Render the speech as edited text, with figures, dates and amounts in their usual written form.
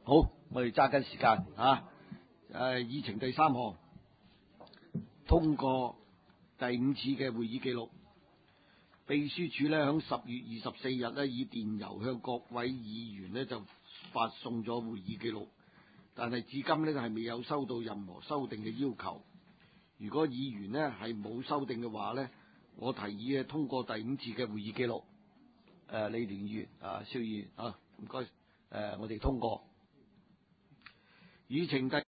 好，我哋揸緊時間啊！議程第3項，通過第5次嘅會議記錄。秘書處呢，響10月24日呢，以電郵向各位議員呢就發送咗會議記錄，但係至今呢係未有收到任何修訂嘅要求。如果議員呢係冇修訂嘅話呢，我提議通過第5次嘅會議記錄。李連議員蕭議員唔該，我哋通過議程第